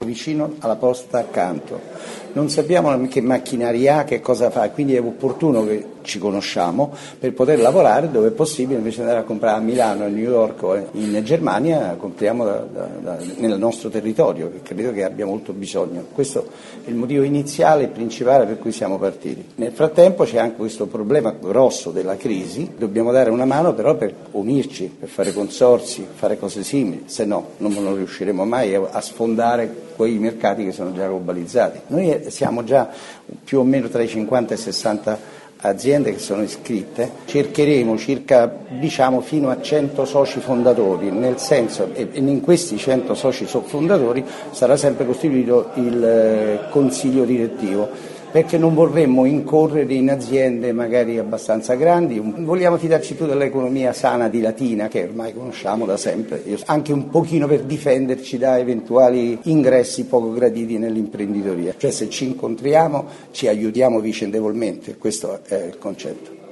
vicino alla posta accanto, non sappiamo che macchinari ha, che cosa fa, quindi è opportuno che ci conosciamo per poter lavorare dove è possibile, invece di andare a comprare a Milano, a New York o in Germania, compriamo nel nostro territorio, che credo che abbia molto bisogno. Questo è il motivo iniziale e principale per cui siamo partiti. Nel frattempo c'è anche questo problema grosso della crisi, dobbiamo dare una mano però per unirci, per fare consorzi, fare cose simili, se no non riusciremo mai a sfondare quei mercati che sono già globalizzati. Noi siamo già più o meno tra i 50 e 60 aziende che sono iscritte, cercheremo circa fino a 100 soci fondatori, nel senso, e in questi 100 soci fondatori sarà sempre costituito il consiglio direttivo, perché non vorremmo incorrere in aziende magari abbastanza grandi, vogliamo fidarci più dell'economia sana di Latina che ormai conosciamo da sempre, anche un pochino per difenderci da eventuali ingressi poco graditi nell'imprenditoria, cioè se ci incontriamo ci aiutiamo vicendevolmente, questo è il concetto.